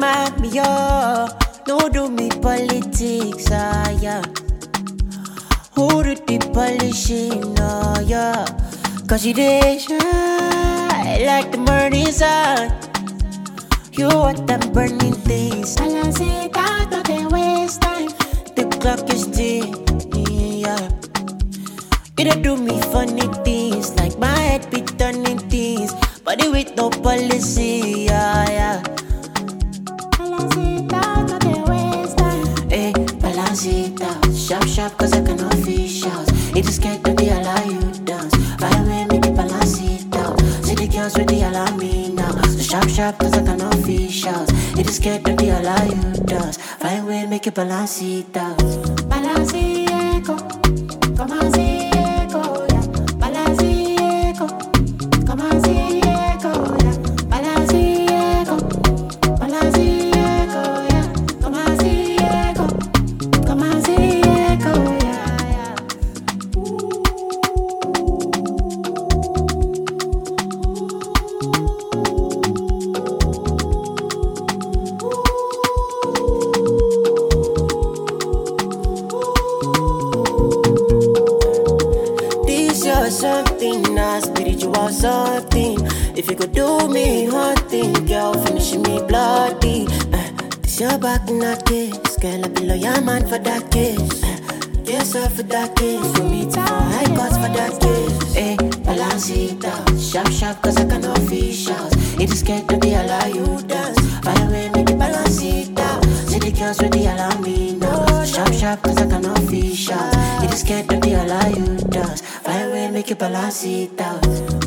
mark me up. No do me politics, yeah. Who do the polishing, yeah. Cause you dey shine like the morning sun. You want them burning things. Balance it out, not they waste time. The clock is ticking, yeah. You don't do me funny things, like my head be turning things. Body with no policy, yeah. Balance it out, not they waste time. Hey, balance it out. Sharp, sharp, cause I cannot fish out. It is scared to be allow you dance. Find way, make it balance it out. See the girls with the allow me now. So sharp, sharp, cause I cannot fish out. It is scared to be allow you dance. Find way, make it balance it out. Balance it, go. Come on, see it, go, yeah. Balance it, go. Come on, see it, go, yeah. Balance it, go. Balance it, go, yeah. Come on, see it, go. Come on, see it, go, yeah. This your something, nah, spiritual something. If you could do me hunting, girl, finishing me bloody. This your back in that case, girl, I be loyal man for that case. Yes, sir, for that case. You meet for high cost for that case. Hey, balance it out. Sharp, sharp, cause I cannot fish out. It is scared to be allow you dance. Find way, make it balance it out. See the girls with the allow me now. Sharp, sharp, cause I cannot fish out. It is scared to be allow you dance. Find way, make it balance it out.